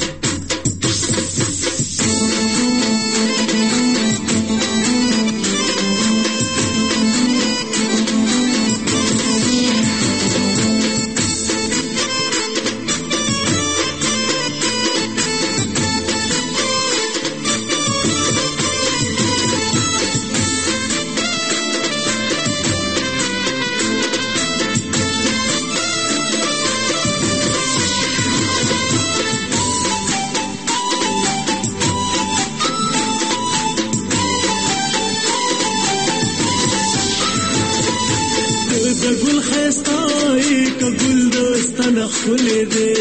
H: خلې دې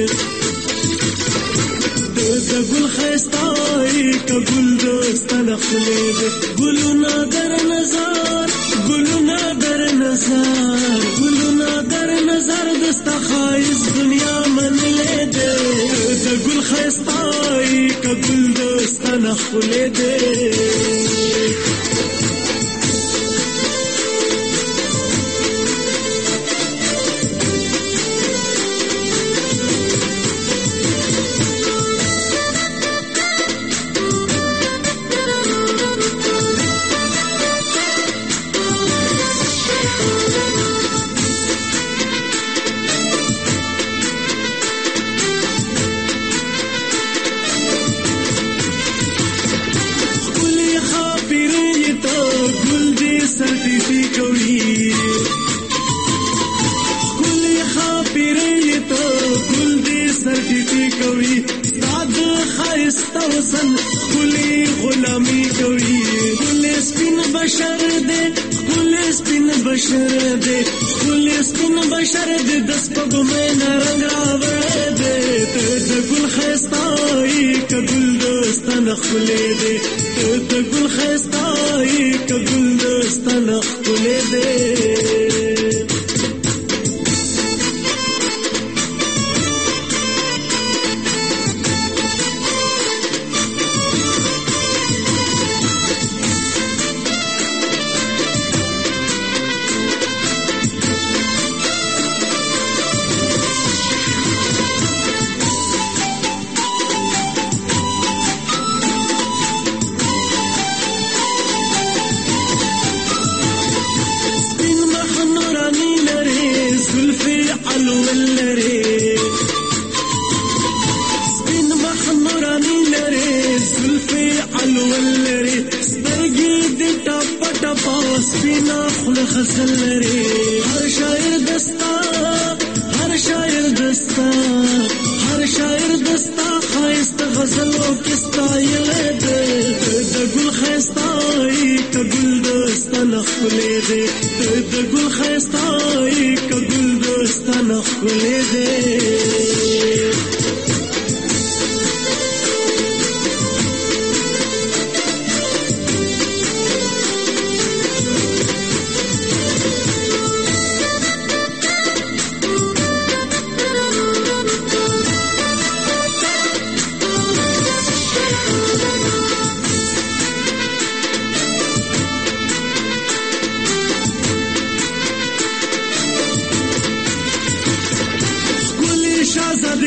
H: د ګل خستای ک ګل دوستانه خلې دې ګلونه در نظر ګلونه در نظر ګلونه در نظر دستا خایس دنیا منلې دې د ګل خستای ک ګل دوستانه خلې دې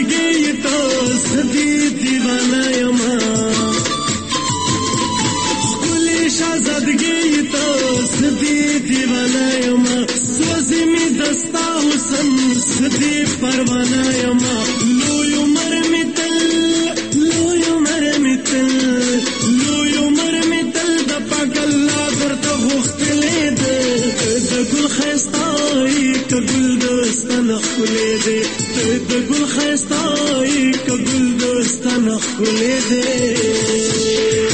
H: شازادگی تو سدی دیوانه یما خکلی شازادگی تو سدی دیوانه یما سوزی می دستا حسن سدی پروانه یما لوی عمر می تل لوی عمر می تل لوی عمر می تل د پاک الله درته غوښتلې ده د ګل ښایستای که ګل دوستانه ښکلې ده د ګل ښایستای که ګل دوستانه ښکلې ده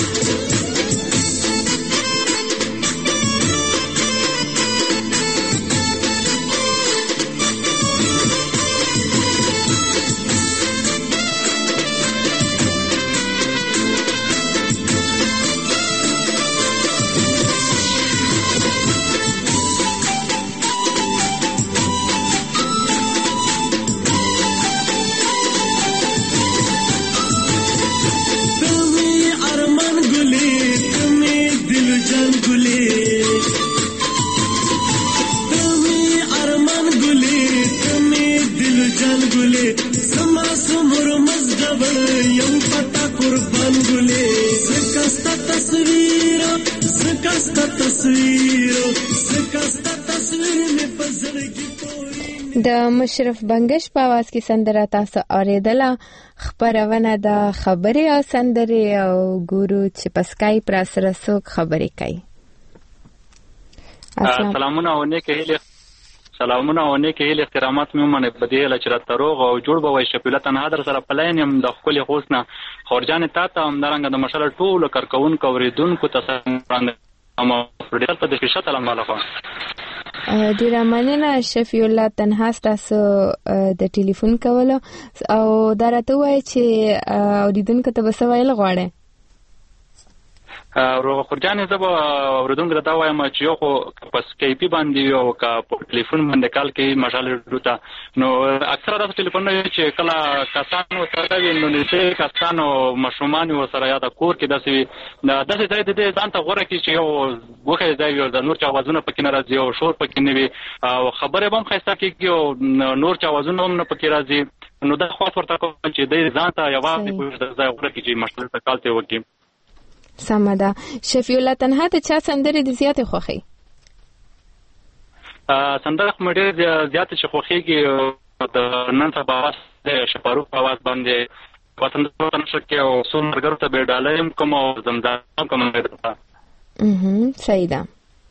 A: د مشرف بنگش په आवाज کې سندره تاسو اوریدله. خبرونه د خبرې او سندرې او ګورو چې پسکای پر سره څوک خبرې کوي.
T: سلامونه او نیک هیله سلامونه او نیک هیله احترامات مې ومنه په دې لچ را تروغ او جوړ به وي شپله تنها در سره پلاین يم د خپل خوښنه خورجان تا ته هم درنګ د مشال ټول کارکون کوریدونکو ته څنګه اما پرډل په دې فشت علم علیکم
A: ډیر مننه شفیع الله تنها تاسو د ټلیفون کولو او درته وای چې اوریدونکو ته وسوایل غواړي
T: روغ خورجان زه به اوریدونکو ته وایم چې یو خو په سکایپي باندې او کا په ټلیفون باندې کال کې مشال روته نو اکثره د ټلیفون چې کله کسانو سره وي نو نشه کسانو مشومان و سره یا د کور کې داسې داسې ځای د ځان ته غوړه کې چې یو وخه ځای یو د نور چا وازونه پکې نه راځي او شور پکې نه وي او خبره به هم خسته کېږي او نور چا وازونه هم نه پکې راځي نو دا خاص ورته کوم چې د ځان ته یوازې په ځای غوړه کې چې مشال ته کال ته وکړي.
A: سمدا شفیع الله تنها ته چا سندرې د زیاتې خوخي
T: ا سندره مې ډېر زیاتې خوخيږي د نن سبا د شپارو په आवाज باندې وطن د نشو کې او سومرګر ته به ډالم کوم او زمزم کوم نه ده
A: اها صحیح ده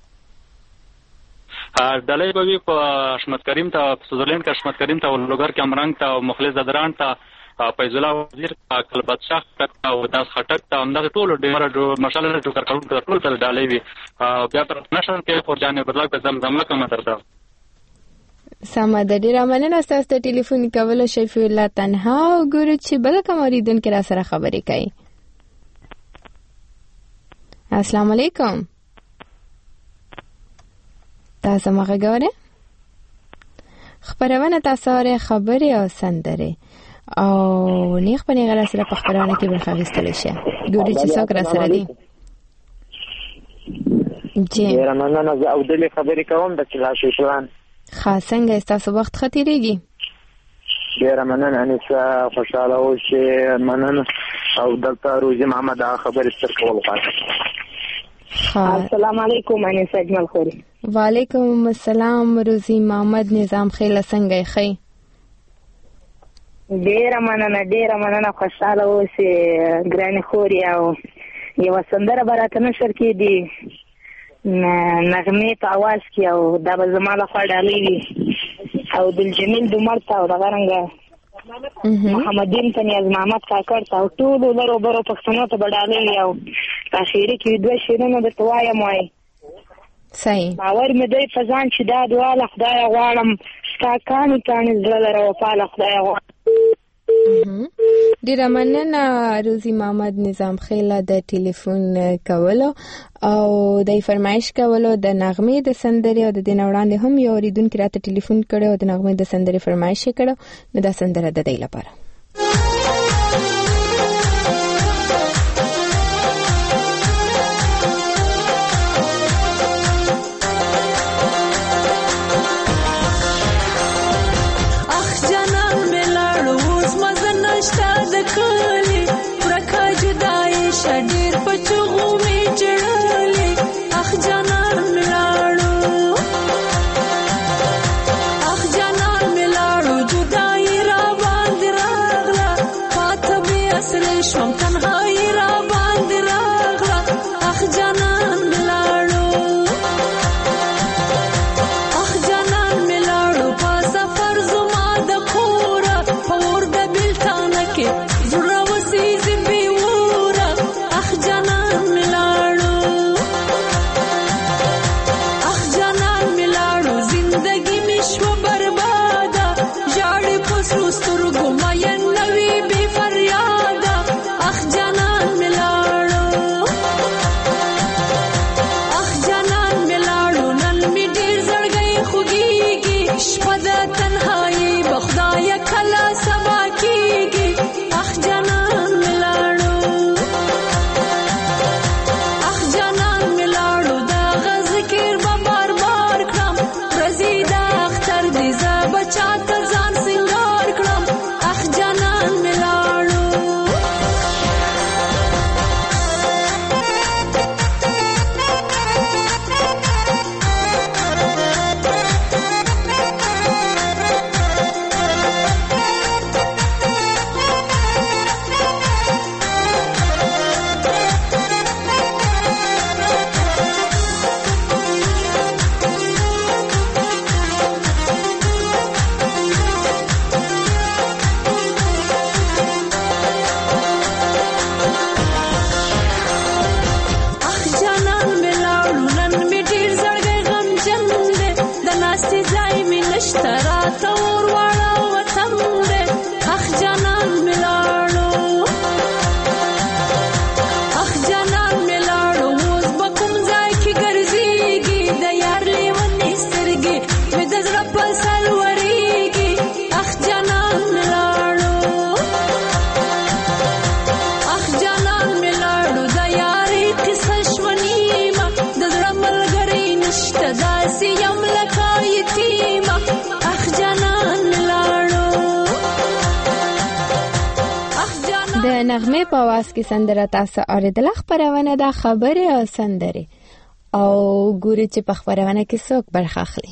T: ا دلې به په حشمت کریم ته سوزرلند کې حشمت کریم ته ولګر کې امرنګ ته مخلص زدران ته فیض الله وزیر کل بادشاہ او داس خټک ته همدغه ټول ډیمره مشالې ټوکر کړو ټول تل ډالې وي بیا پر نشن کې خورجانې بدلا په زمزم کوم درته
A: سما د ډیر مننه تاسو ته ټلیفون کول شفیع الله تنها او ګورو چې بل کوم اوریدونکو را سره خبرې کوي. السلام علیکم تاسو مغه ګوره خبرونه تاسو لري خبرې او سندره او نیخ په نیغه سره په خبرونه کې برخه اخیستل شي. ګوري چې څوک را سره دي. جی
U: رمضان از او دلی خبرې کوم د کلاس شلان
A: خاصنګ تاسو وخت خطرېږي.
U: ډیر مننه انسه خوشاله او چې مننه او دلته روزي محمد خبرې ستر کول غواړم.
Q: السلام علیکم انسه اجمل خوري.
A: وعلیکم السلام روزي محمد نظام خیل څنګه خی
Q: ډیر مننه ډیر مننه خوشاله اوسې ګرانې خوري او یو سندره براته نشر کې دي نغمه په आवाज کې او دا به زما له خوا ډالې وي او دل جمیل دومر ته او دغه رنګه محمدین ته نیاز محمد کاکړ ته او ټولو لرو برو پښتنو ته به ډالې وي او اخیری کې دوه شیرونه درته وایم وایي
A: صحیح
Q: باور مې دی په ځان چې دا دعا له خدایه غواړم ستا کاڼي کاڼي زړه لره وفا له خدایه غواړم.
A: ډیره مننه روزي محمد نظام خیله د ټلیفون کولو او د فرمایش کولو د نغمې د سندرې او د دین وړاندې هم یو اوریدونکو راته ټلیفون کړو او د نغمې د سندرې فرمایش کړو نو دا سندره د دې لپاره
H: اخ جانان ملړ اوس
A: نغمه په आवाज کې سندره تاسو اوریدله. خبرونه د خبره او سندره او ګوري چې په خبرونه کې څوک برخه اخلي.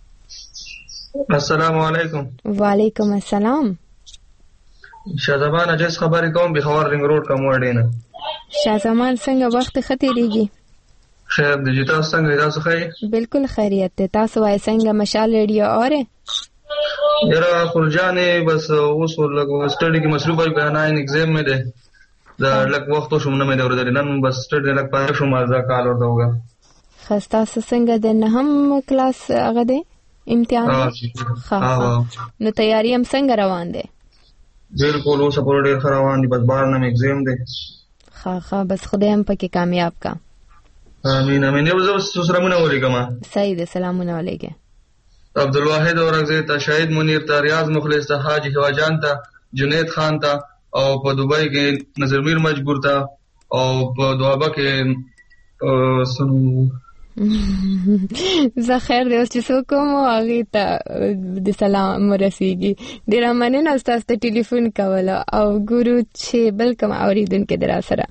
B: السلام علیکم.
A: وعلیکم السلام.
B: شازمان اجازه خبرې کوم به خبر رنګ روډ کوم وړینه.
A: شازمان څنګه وخت ختیریږي؟
B: خیر د جتا څنګه تاسو خیر؟
A: بالکل خیریت ته. تاسو وای څنګه مشال ریډیو اوره؟
B: یرا خرجانه بس اوس ولګو سټډي کې مصروف وي بیان ان ایگزام مې ده دا لک وخت شوم نه مې ده ورته نن بس سټډي لک پاره شوم ازا کال ورته وګا.
A: خستا څنګه د نهم کلاس هغه ده امتحان؟ ها نو تیاری هم څنګه روان ده؟
B: بالکل اوس په ډېر روان دي بس بار نه ایگزام ده.
A: ها ها بس خدای هم پکې کامیاب کا.
B: امين امين. یو زو سلامونه علیکم.
A: صحیح ده سلامونه علیکم.
B: عبدالواحد اورنګزی ته شهید منیر ته ریاض مخلص ته حاجی خواجان ته جنید خان ته او په دوبۍ کې نظر میر مجبور ته او په دوابه کې
A: زه خیر دی اوس چې څوک کوم هغې ته د سلام ورسیږي. ډېره مننه ستاسو ته ټلیفون کوله او ګورو چې بل کوم اورېدونکی دی را سره.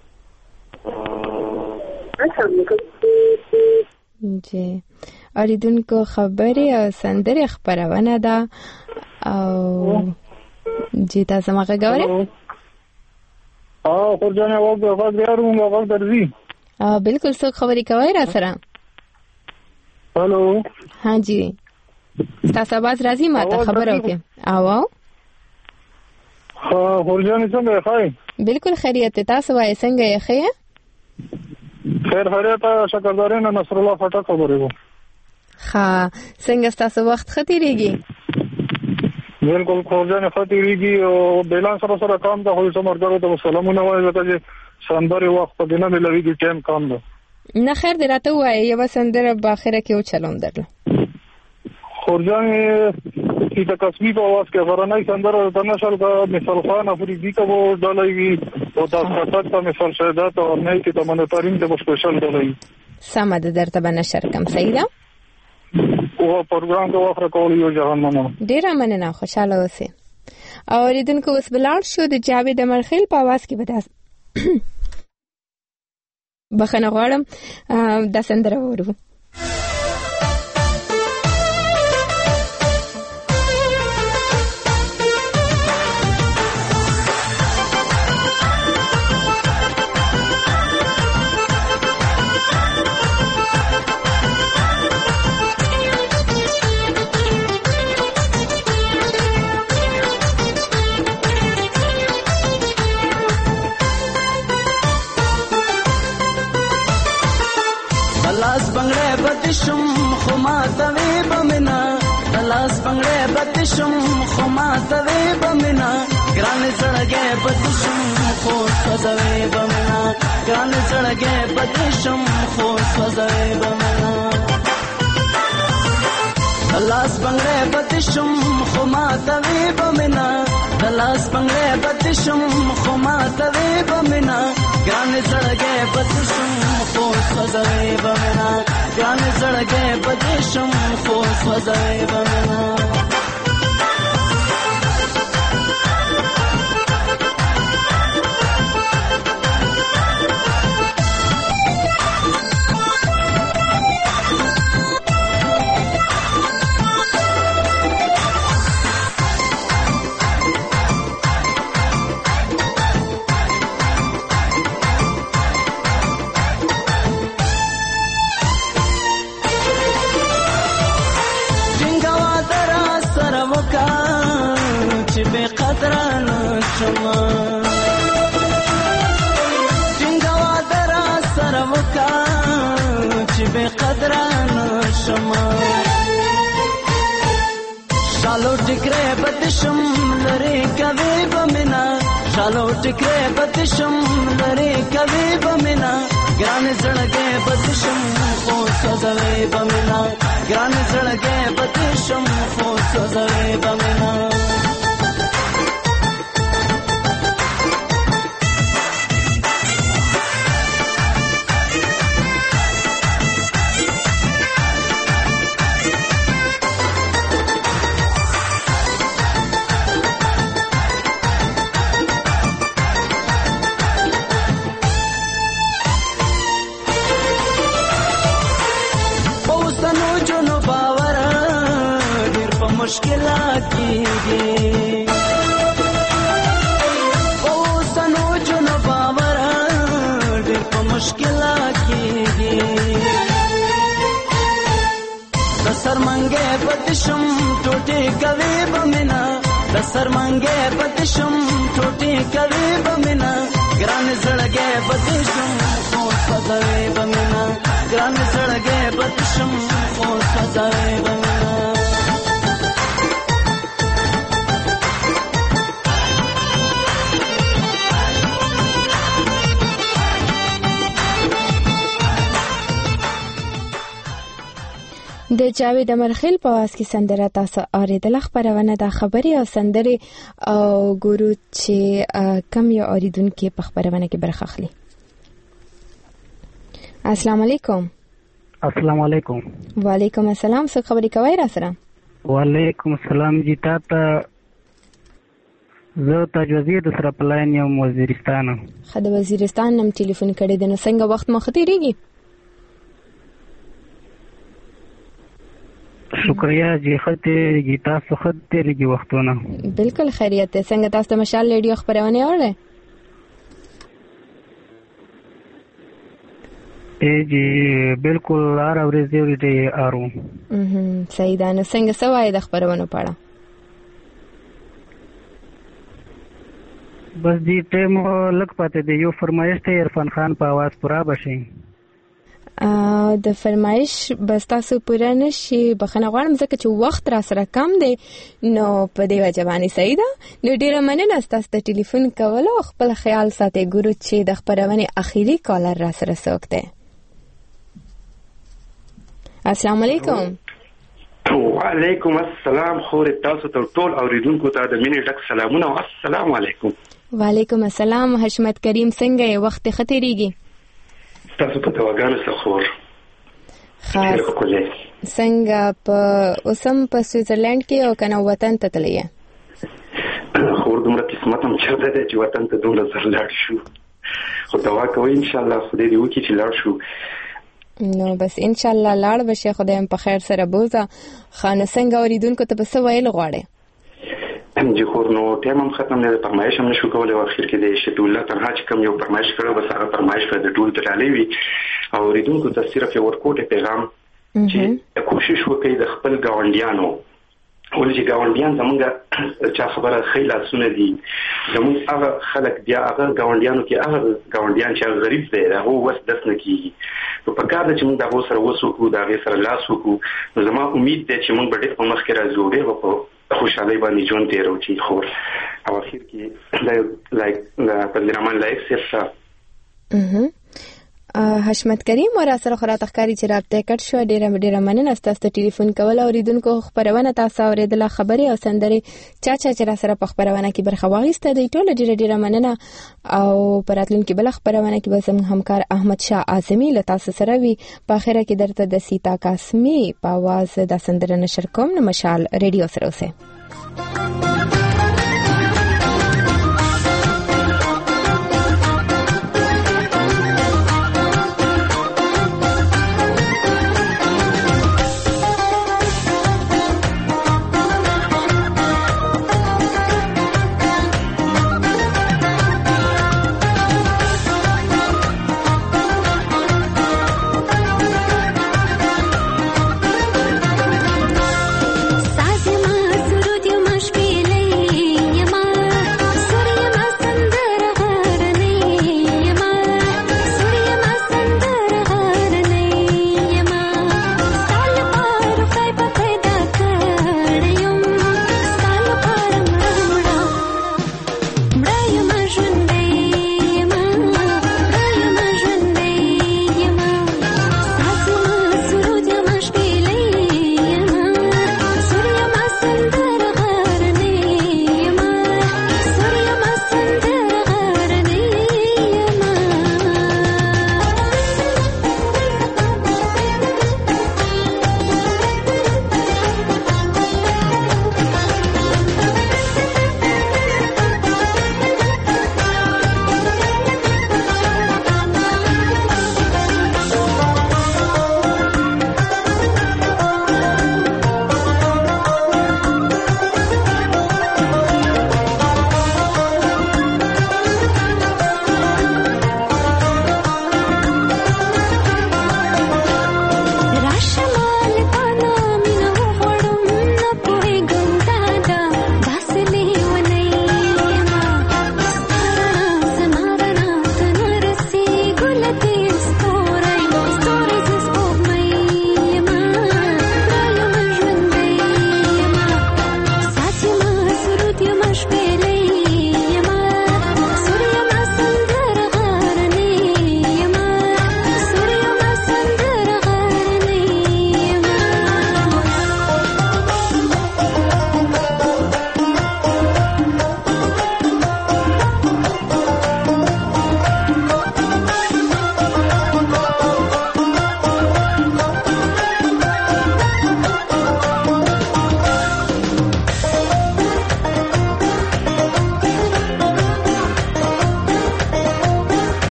A: جی اوریدونکو خبرې او سندرې خبرونه ده او جی تاسو ما غواړئ؟
B: اه خورجانه وګورئ غږ یارو موږ غږ درځي.
A: اه بالکل څوک خبرې کوي را سره؟
B: هالو
A: ها جی تاسو आवाज راځي ماته خبر اوکې او ها
B: خورجانه څنګه ښه؟
A: بالکل خیریت تاسو وای څنګه یې ښه؟
B: خیر خیریت شکردارینه نصر الله فټک خبرې وو.
A: ها څنګه تاسو وخت ختیریږي؟
B: بالکل خورجانه ختیریږي او بیلان سره سره کام ته خو سمرګرو ته سلامونه وایي چې سندره وخت په دینه ملويږي ټیم کام ده.
A: نه خیر دې راته وایي یو سندره په اخره کې و چلوم درله.
B: خورجانه چې د قسمی په आवाज کې غرانای سندره د نشل کا مثال خان افریدی کا وو ډالایي او د خاطر ته مثال شهادت او نه کې د منترین د سپیشل ډالایي.
A: سمه ده درته بنشر کم صحیح ده؟
B: او پروګرام کو اخر کول یو جهان مننه.
A: ډیره مننه خوشاله اوسئ. او ریدونکو اوس بلار شو د جاوید مرخیل په आवाज کې بداس بخنه غواړم د سندره ورو.
H: بتشم خما توی بمنا دلاس پنگڑے بتشم خما توی بمنا گران سڑگے بتشم خوش فزوی بمنا گران سڑگے بتشم خوش فزوی بمنا دلاس پنگڑے بتشم خما توی بمنا دلاس پنگڑے بتشم خما توی بمنا گران سڑگے بتشم خوش فزوی بمنا گران سڑگے بدشم خوش وزائے بمنا شالو ټکرې بدشم لری کوي بمنا شالو ټکرې بدشم لری کوي بمنا ګران زړګې بدشم خو سوځوي بمنا ګران زړګې بدشم خو سوځوي بمنا مشکلات کېږي اوسنو جنو باور ډېر په مشکلات کېږي د سرمنګې پدشم ټوټې کوي بمینا د سرمنګې پدشم ټوټې کوي بمینا ګران زړګې پدشم خو سزاوي بمینا ګران زړګې پدشم خو سزاوي بمینا
A: د جاوید امرخیل په واس کې سندره تاسو اوریدله. خبرونه د خبري او سندري او ګورو چې کم یو اوریدونکو په خبرونه کې برخه اخلي. السلام علیکم.
C: السلام علیکم.
A: وعلیکم السلام. څه خبري کوي را سره؟
C: وعلیکم السلام جی. تاسو زه تاج وزیر سره پلاین یم وزیرستان.
A: خدای وزیرستان نم ټلیفون کړی د نو څنګه وخت مخ تیریږي؟
C: شکریہ جی. خطه جی تاسو خطه لګي وختونه
A: بالکل خیریت ده. څنګه تاسو د مشال ریډیو خبرونه اورئ؟
C: ای جی بالکل هر ورځ دی اورو.
A: اها صحیح ده. نو څنګه سوای د خبرونه پاړه؟
C: بس دی ټیم لک پاتې دی. یو فرمایش ته عرفان خان په आवाज پورا بشي.
A: د فرمایش بس تاسو پوره نشي بخنه غواړم ځکه چې وخت را سره کم دی نو په دې وجه باندې صحیح ده. نو ډیره مننه تاسو ته ټلیفون کول او خپل خیال ساتئ. ګورو چې د خبرونه اخیری کالر را سره څوک دی. السلام علیکم.
V: وعلیکم السلام. خور تاسو ته ټول اوریدونکو ته د مینې ډک سلامونه او السلام علیکم.
A: وعلیکم السلام. حشمت کریم څنګه یې؟ وخت ختیریږي
V: تاسو په توګه سخور
A: خاص څنګه په اوسم په سویټزرلند کې او کنه وطن ته تللی
V: خور دومره قسمت هم چرته دی چې وطن ته دومره زر لاړ شو خو دعا کوي ان شاء الله خدای دې وکړي چې لاړ شو.
A: نو بس ان شاء الله لاړ بشي. خدای هم په خیر سره بوزه. خانه څنګه اوریدونکو ته بس ویل غواړي؟
V: ام جی خور نو ټیم هم ختم نه. فرمایش هم نشو کولای او اخر کې د شتو الله تنها چې کوم یو فرمایش کړو بس هغه فرمایش په ټول ترالي وي او ریدونکو ته صرف یو ورکوټ پیغام چې کوشش وکړي د خپل گاونډیانو ولې چې گاونډیان زمونږ چا خبره خیله سونه دي زموږ هغه خلک بیا هغه گاونډیانو کې هغه گاونډیان چې غریب دي هغه وس دس نه کیږي په پکار د چې موږ دغه سره وسوکو دغه سره لاس وکړو نو زما امید ده چې موږ به ډېر په مخ کې راځو ډېر په خوشحالي باندې ژوند تیرو چې خور او اخر کې لایک په درمان لایک سره
A: اها حشمت کریم ور سره خراته ښکاری چې رابطه کټ شو. ډیره ډیره مننه تاسو ته ټلیفون کول او ریدونکو خبرونه تاسو اوریدله. خبري او سندري چا چا چې را سره په خبرونه کې برخه واغسته دی ټول ډیره ډیره مننه او پراتلونکو بل خبرونه کې به زموږ همکار احمد شاه اعظمي له تاسو سره وي. په اخره کې درته د سیتا قاسمي په आवाज د سندره نشر کوم. نو مشال ریډیو سره اوسه.